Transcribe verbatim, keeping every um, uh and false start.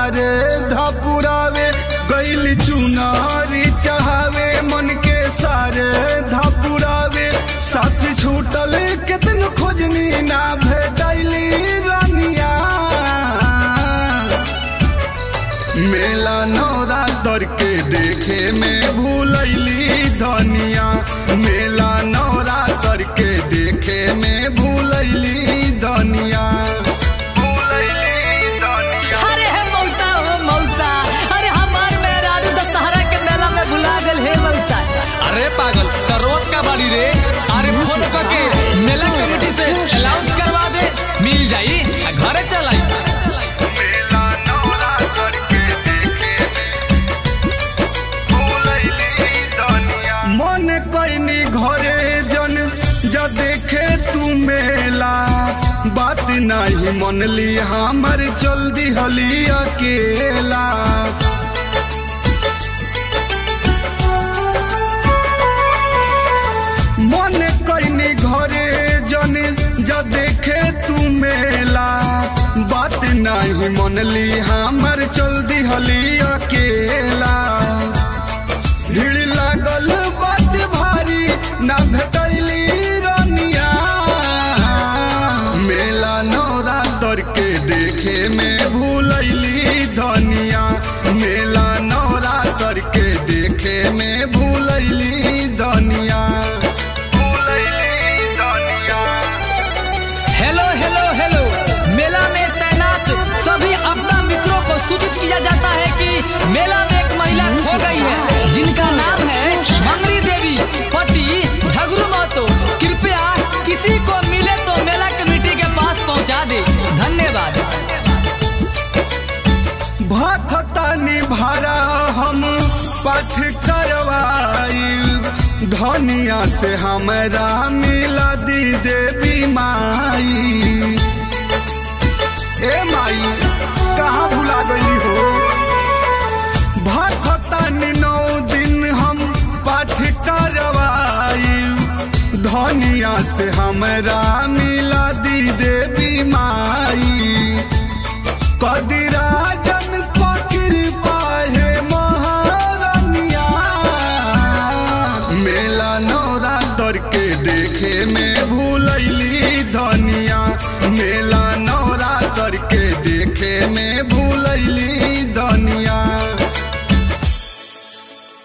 सारे धपुरावे गैली चुनारी चढ़ावे मन के सारे धपुरावे साथ छूटल कितन खोजनी ना भेटैली रानिया मेला नौरा दर के देखे में भूलैली धनिया मेला नौरा दर के देखे में भूलैली धनिया अरे है मौसा हो मौसा अरे हमार मेहरारू दशहरा के मेला में भुला गल है मौसा। अरे पागल तो रोज का बाड़ी रे अरे फोन करके मेला कमेटी से अलाउंस करवा दे मिल जाई घरे चलाई मन कैनी घरे जन जा देखे तू मेला बात नहीं मनली हमर चल दिहली अकेला मन कैनी घरे जन जा देखे तू मेला बात नहीं मनली हमर चल दिहली अकेला भीड़ लागल बात भारी ना भेटैली रानिया मेला नौरा दर के देखे में भूलैली धनिया मेला नौरा दर के देखे में भूलैली धनिया हेलो हेलो हेलो मेला में तैनात सभी अपना मित्रों को सूचित किया जाता है कि मेला में एक महिला खो गई है जिनका नाम है मंगरी देवी पति झगरू महतो। कृपया किसी को मिले तो मेला कमेटी के पास पहुंचा दे धन्यवाद। भखतानी भाड़ा हम पथ करवाई धनिया से हमरा मिला दी देवी माई ए माई कहाँ भुला गई हो भखतानी नौ दिन हम पाठ करवाई धनिया से हमरा मिला दी देवी माई कदिराजन पकिर पाहे महारानिया मेला नौरा दर के देखे में भूलैली धनिया मेला नौरा दर के देखे में भूलैली धनिया।